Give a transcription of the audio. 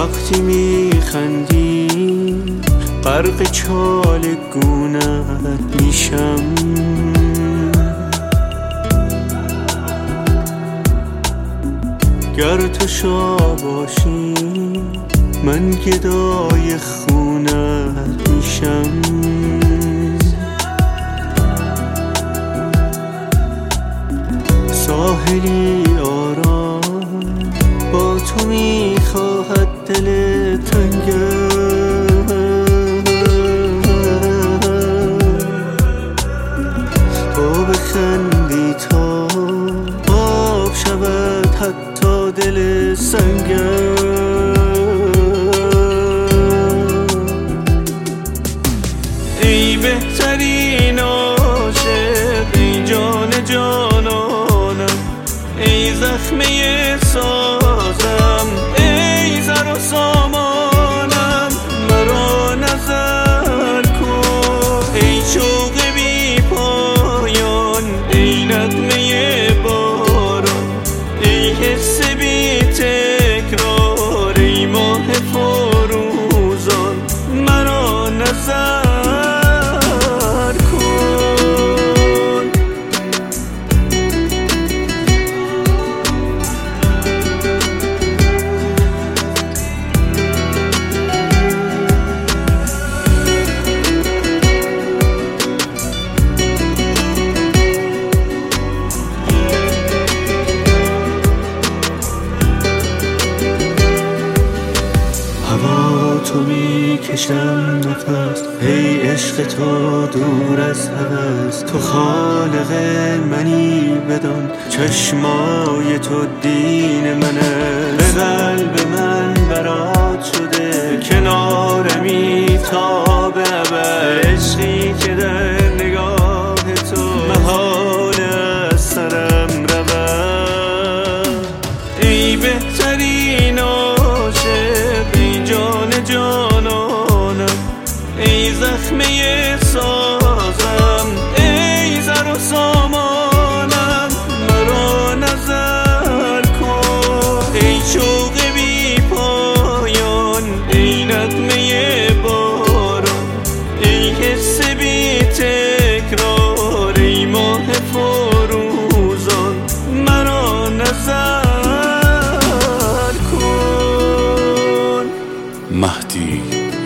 وقتی میخندی غرق چال گونت میشم. گر تو شاه باشی من گدای خونت میشم. ساحلی آرام با تو میخواهد دل تنگم. تو بخندی تا آب شود حتی دل سنگم. ای بهترین عاشق، ای جان جانانم، ای زخمه سازم، ای زر و سامانم، مرا نظر کن. ای شوق بی پایان، ای نغمه باران، ای حس بی تکرار، ای ماه فروزان، مرا نظر تو میکشم نفس. ای عشق تو دور از هوس، تو خالق منی بدان، چشمای تو دین منه. به قلب من برات شده کنارمی تا به ابد. عشقی که در نگاه تو محال از سرم رود. ای بهترین عاشق، ای جان جانانم، ای زخمه سازم، ای زر و سامانم، مرا نظر کن. ای شوق بی پایان، ای نغمه باران، ای حس بی تکرار، ای ماه فروزان، مرا نظر مهدی